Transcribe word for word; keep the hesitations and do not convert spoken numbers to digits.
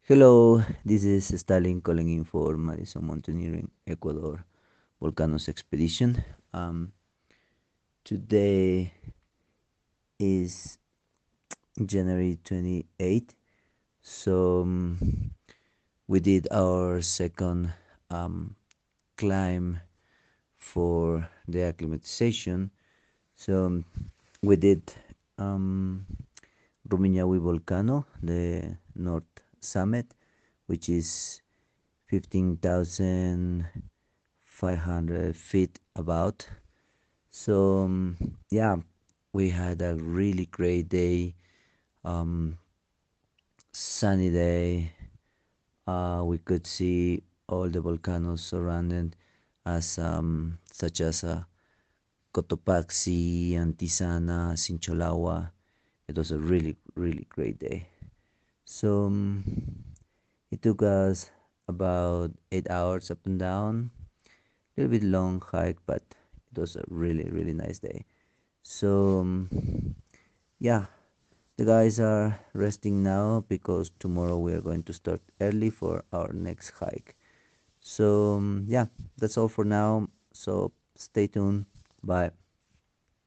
Hello, this is Stalin calling in for Madison Mountaineering Ecuador Volcanoes Expedition. Um, today is January twenty-eighth, so um, we did our second um, climb for the acclimatization. So um, we did um, Rumiñahui Volcano, the North Summit, which is fifteen thousand five hundred feet about. So um, yeah, we had a really great day, um, sunny day. Uh, we could see all the volcanoes surrounded, as um, such as uh, Cotopaxi, Antisana, Sincholagua. It was a really really great day. So um, it took us about eight hours up and down. A little bit long hike, but it was a really really nice day. So um, yeah, the guys are resting now because tomorrow we are going to start early for our next hike. So um, yeah, that's all for now. So stay tuned. Bye.